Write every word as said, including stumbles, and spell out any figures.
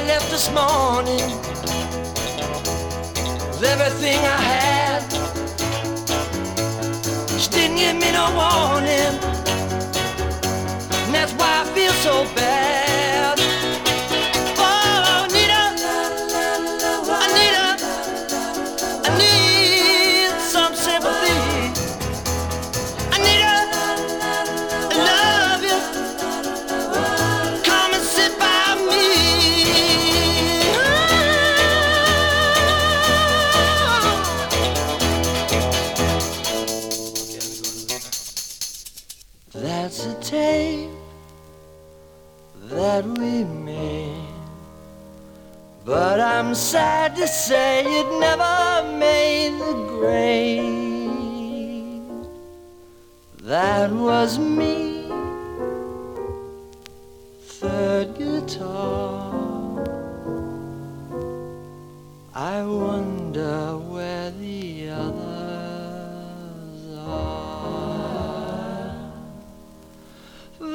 left this morning with everything I had. She didn't give me no warning, and that's why I feel so bad. Oh, Anita, Anita, I need some sympathy. Anita, I love you. Come and sit by me. That's a tape that we made, but I'm sad to say it never made the grade. That was me, third guitar. I wonder